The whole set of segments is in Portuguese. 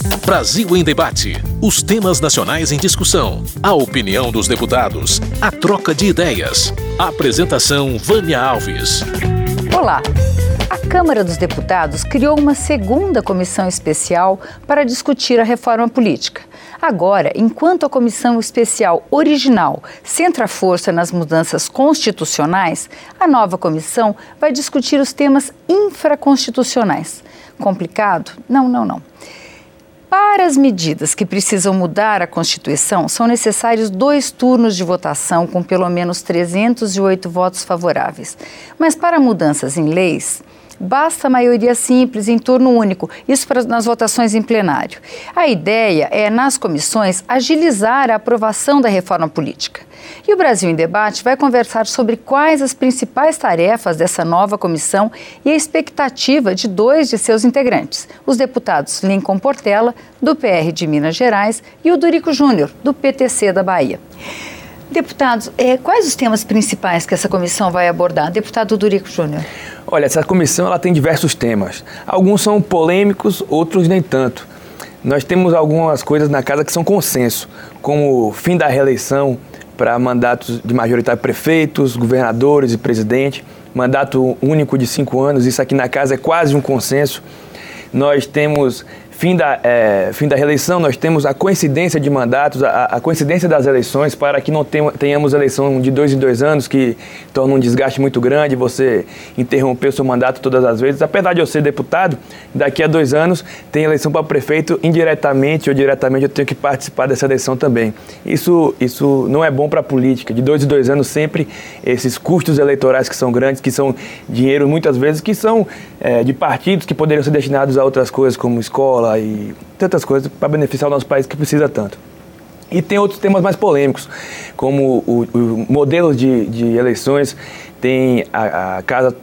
Brasil em Debate. Os temas nacionais em discussão. A opinião dos deputados. A troca de ideias. Apresentação Vânia Alves. Olá. A Câmara dos Deputados criou uma segunda comissão especial para discutir a reforma política. Agora, enquanto a comissão especial original centra a força nas mudanças constitucionais, a nova comissão vai discutir os temas infraconstitucionais. Complicado? Não. Para as medidas que precisam mudar a Constituição, são necessários 2 turnos de votação com pelo menos 308 votos favoráveis. Mas para mudanças em leis, basta maioria simples em turno único, isso nas votações em plenário. A ideia é, nas comissões, agilizar a aprovação da reforma política. E o Brasil em Debate vai conversar sobre quais as principais tarefas dessa nova comissão e a expectativa de 2 de seus integrantes, os deputados Lincoln Portela, do PR de Minas Gerais, e o Dorico Júnior, do PTC da Bahia. Deputados, quais os temas principais que essa comissão vai abordar? Deputado Dorico Júnior. Olha, essa comissão ela tem diversos temas. Alguns são polêmicos, outros nem tanto. Nós temos algumas coisas na casa que são consenso, como o fim da reeleição para mandatos de majoritário prefeitos, governadores e presidente, mandato único de 5 anos, isso aqui na casa é quase um consenso. Nós temos fim da reeleição, nós temos a coincidência de mandatos, a coincidência das eleições, para que não tenhamos eleição de 2 em 2 anos, que torna um desgaste muito grande, você interromper o seu mandato todas as vezes. Apesar de eu ser deputado, daqui a 2 anos tem eleição para prefeito, indiretamente ou diretamente eu tenho que participar dessa eleição também. Isso não é bom para a política. De 2 em 2 anos sempre esses custos eleitorais que são grandes, que são dinheiro muitas vezes, que são de partidos que poderiam ser destinados a outras coisas como escola e tantas coisas para beneficiar o nosso país que precisa tanto. E tem outros temas mais polêmicos, como o modelo de eleições. Tem a Casa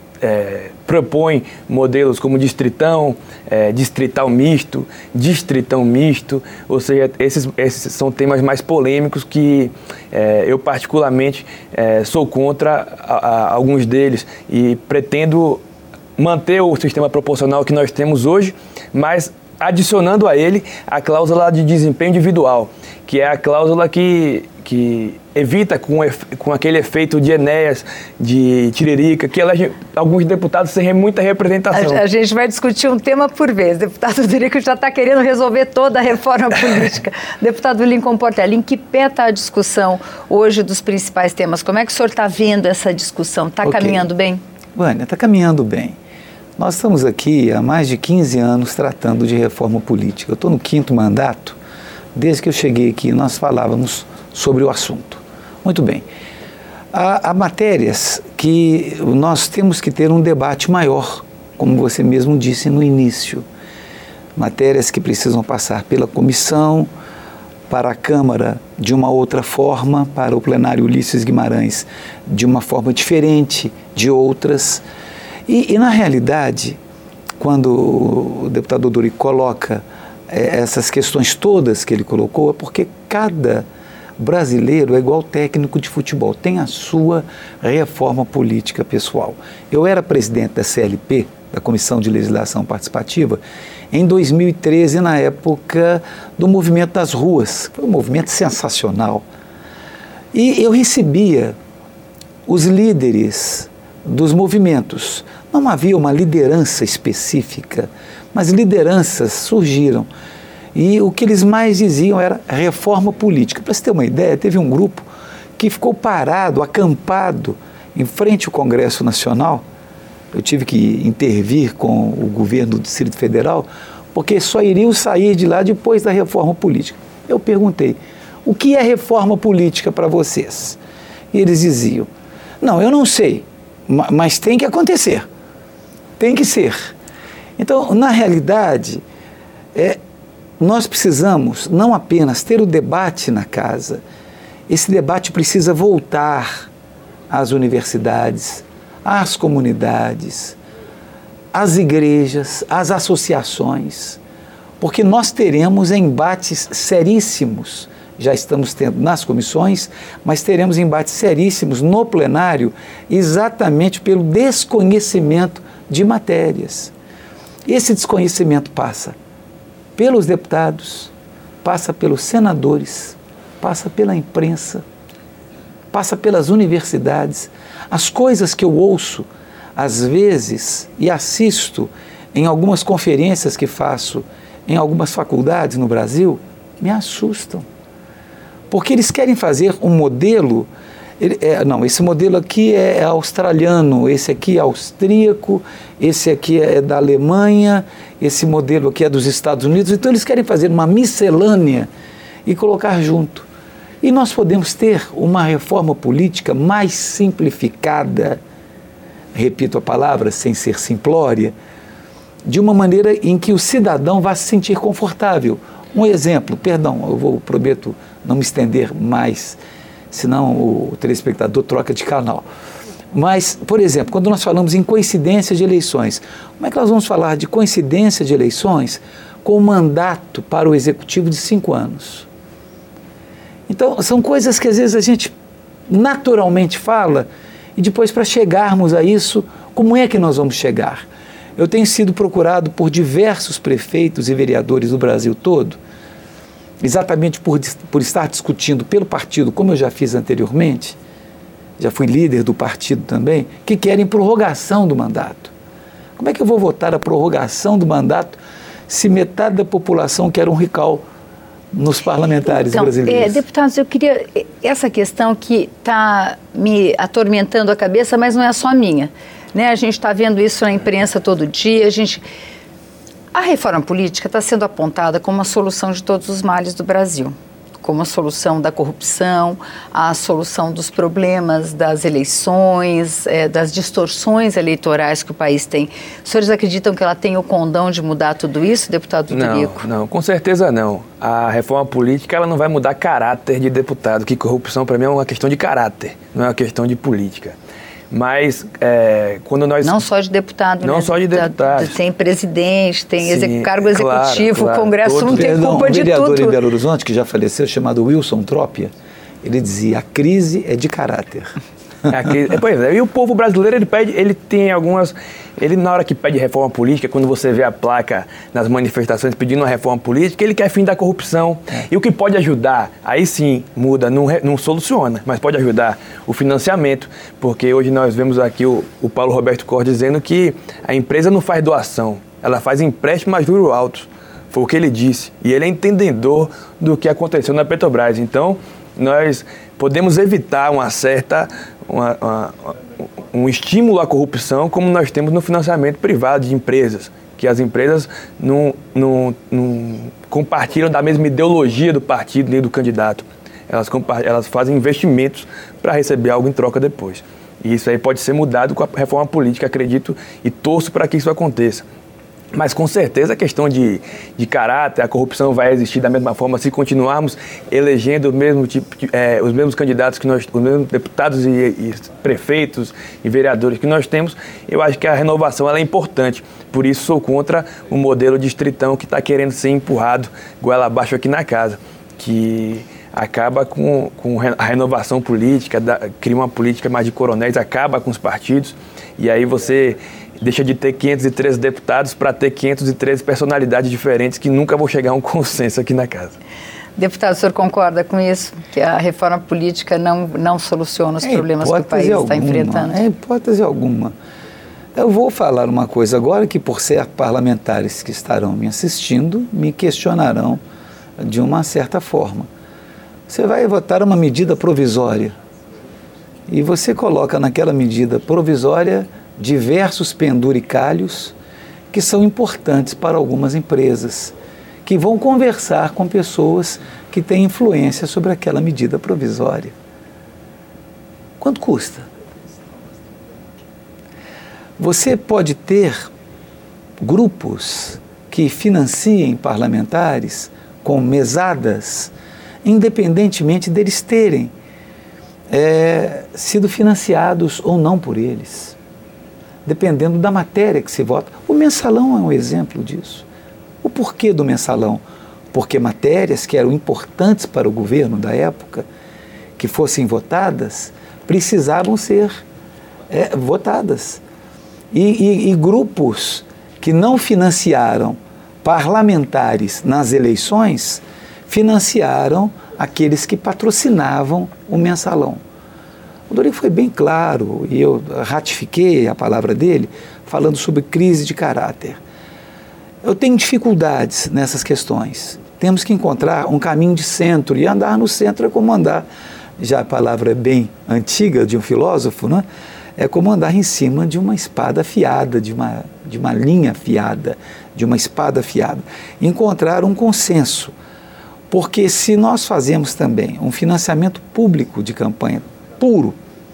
propõe modelos como distritão, distrital misto, distritão misto, ou seja, esses são temas mais polêmicos que eu particularmente sou contra alguns deles e pretendo manter o sistema proporcional que nós temos hoje, mas adicionando a ele a cláusula de desempenho individual, que é a cláusula que evita com aquele efeito de Enéas, de Tiririca, que elege alguns deputados sem muita representação. A gente vai discutir um tema por vez. O deputado Dorico já está querendo resolver toda a reforma política. Deputado Lincoln Portela, em que pé está a discussão hoje dos principais temas? Como é que o senhor está vendo essa discussão? Está caminhando bem? Vânia, está caminhando bem. Nós estamos aqui há mais de 15 anos tratando de reforma política. Eu estou no 5º mandato. Desde que eu cheguei aqui, nós falávamos sobre o assunto. Muito bem. Há matérias que nós temos que ter um debate maior, como você mesmo disse no início. Matérias que precisam passar pela comissão, para a Câmara de uma outra forma, para o plenário Ulisses Guimarães de uma forma diferente de outras. E na realidade, quando o deputado Dorico coloca essas questões todas que ele colocou, é porque cada brasileiro é igual técnico de futebol, tem a sua reforma política pessoal. Eu era presidente da CLP, da Comissão de Legislação Participativa, em 2013, na época do Movimento das Ruas. Foi um movimento sensacional. E eu recebia os líderes dos movimentos. Não havia uma liderança específica, mas lideranças surgiram. E o que eles mais diziam era reforma política. Para você ter uma ideia, teve um grupo que ficou parado, acampado, em frente ao Congresso Nacional. Eu tive que intervir com o governo do Distrito Federal, porque só iriam sair de lá depois da reforma política. Eu perguntei, o que é reforma política para vocês? E eles diziam, não, eu não sei, mas tem que acontecer, tem que ser. Então, na realidade, nós precisamos não apenas ter o debate na casa, esse debate precisa voltar às universidades, às comunidades, às igrejas, às associações, porque nós teremos embates seríssimos, já estamos tendo nas comissões, mas teremos embates seríssimos no plenário, exatamente pelo desconhecimento de matérias. Esse desconhecimento passa pelos deputados, passa pelos senadores, passa pela imprensa, passa pelas universidades. As coisas que eu ouço, às vezes, e assisto em algumas conferências que faço em algumas faculdades no Brasil, me assustam. Porque eles querem fazer um modelo, esse modelo aqui é australiano, esse aqui é austríaco, esse aqui é da Alemanha, esse modelo aqui é dos Estados Unidos. Então eles querem fazer uma miscelânea e colocar junto. E nós podemos ter uma reforma política mais simplificada, repito a palavra sem ser simplória, de uma maneira em que o cidadão vá se sentir confortável. Um exemplo, prometo não me estender mais, senão o telespectador troca de canal. Mas, por exemplo, quando nós falamos em coincidência de eleições, como é que nós vamos falar de coincidência de eleições com um mandato para o executivo de 5 anos? Então, são coisas que às vezes a gente naturalmente fala e depois, para chegarmos a isso, como é que nós vamos chegar? Eu tenho sido procurado por diversos prefeitos e vereadores do Brasil todo, exatamente por estar discutindo pelo partido, como eu já fiz anteriormente, já fui líder do partido também, que querem prorrogação do mandato. Como é que eu vou votar a prorrogação do mandato se metade da população quer um recall nos parlamentares brasileiros? Deputados, eu queria... Essa questão que está me atormentando a cabeça, mas não é só minha. Né? A gente está vendo isso na imprensa todo dia. A reforma política está sendo apontada como a solução de todos os males do Brasil, como a solução da corrupção, a solução dos problemas das eleições, das distorções eleitorais que o país tem. Os senhores acreditam que ela tem o condão de mudar tudo isso, deputado Turico? Não, com certeza não. A reforma política ela não vai mudar caráter de deputado, que corrupção para mim é uma questão de caráter, não é uma questão de política. Mas quando nós... Não só de deputado, não, né? Só de deputado. Tem presidente, tem cargo executivo, claro, o Congresso não tem culpa de tudo. Um vereador em Belo Horizonte, que já faleceu, chamado Wilson Trópia, ele dizia, a crise é de caráter. Pois é, e o povo brasileiro, ele na hora que pede reforma política, quando você vê a placa nas manifestações pedindo uma reforma política, ele quer fim da corrupção. E o que pode ajudar, aí sim muda, não soluciona, mas pode ajudar o financiamento, porque hoje nós vemos aqui o Paulo Roberto Cor dizendo que a empresa não faz doação, ela faz empréstimo a juros altos. Foi o que ele disse. E ele é entendedor do que aconteceu na Petrobras. Então, nós podemos evitar um estímulo à corrupção como nós temos no financiamento privado de empresas, que as empresas não compartilham da mesma ideologia do partido nem do candidato. Elas fazem investimentos para receber algo em troca depois. E isso aí pode ser mudado com a reforma política, acredito, e torço para que isso aconteça. Mas com certeza a questão de caráter, a corrupção vai existir da mesma forma se continuarmos elegendo os mesmos candidatos os mesmos deputados e prefeitos e vereadores que nós temos. Eu acho que a renovação ela é importante. Por isso sou contra o modelo distritão que está querendo ser empurrado goela abaixo aqui na casa, que acaba com a renovação política, cria uma política mais de coronéis, acaba com os partidos, e aí você deixa de ter 513 deputados para ter 513 personalidades diferentes que nunca vão chegar a um consenso aqui na casa. Deputado, o senhor concorda com isso? Que a reforma política não soluciona os problemas que o país está enfrentando? É hipótese alguma. Eu vou falar uma coisa agora que, por ser parlamentares que estarão me assistindo, me questionarão de uma certa forma. Você vai votar uma medida provisória e você coloca naquela medida provisória diversos penduricalhos que são importantes para algumas empresas, que vão conversar com pessoas que têm influência sobre aquela medida provisória. Quanto custa? Você pode ter grupos que financiem parlamentares com mesadas, independentemente deles terem sido financiados ou não por eles, dependendo da matéria que se vota. O mensalão é um exemplo disso. O porquê do mensalão? Porque matérias que eram importantes para o governo da época, que fossem votadas, precisavam ser votadas. E grupos que não financiaram parlamentares nas eleições financiaram aqueles que patrocinavam o mensalão. O Dorico foi bem claro, e eu ratifiquei a palavra dele, falando sobre crise de caráter. Eu tenho dificuldades nessas questões. Temos que encontrar um caminho de centro, e andar no centro é como andar, já a palavra é bem antiga de um filósofo, né? É como andar em cima de uma espada afiada, de uma linha afiada, de uma espada afiada. Encontrar um consenso, porque se nós fazemos também um financiamento público de campanha puro,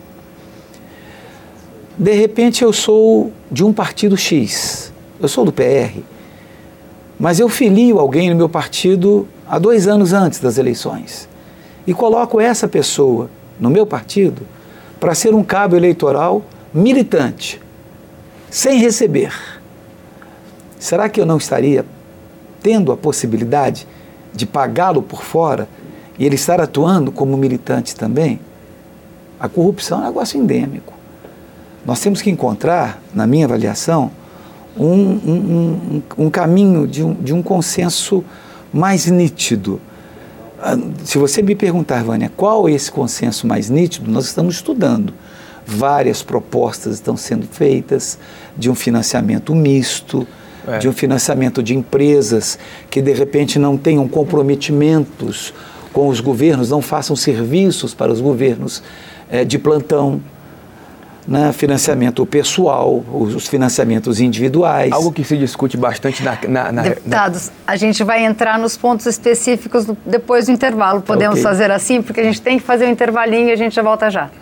de repente eu sou de um partido X, eu sou do PR, mas eu filio alguém no meu partido há 2 anos antes das eleições e coloco essa pessoa no meu partido para ser um cabo eleitoral militante, sem receber. Será que eu não estaria tendo a possibilidade de pagá-lo por fora e ele estar atuando como militante também? A corrupção é um negócio endêmico. Nós temos que encontrar, na minha avaliação, um caminho de um consenso mais nítido. Se você me perguntar, Vânia, qual é esse consenso mais nítido, nós estamos estudando. Várias propostas estão sendo feitas de um financiamento misto, de um financiamento de empresas que de repente não tenham comprometimentos com os governos, não façam serviços para os governos de plantão, né? Financiamento pessoal, os financiamentos individuais. Algo que se discute bastante Deputados, a gente vai entrar nos pontos específicos depois do intervalo. Podemos fazer assim? Porque a gente tem que fazer um intervalinho e a gente já volta já.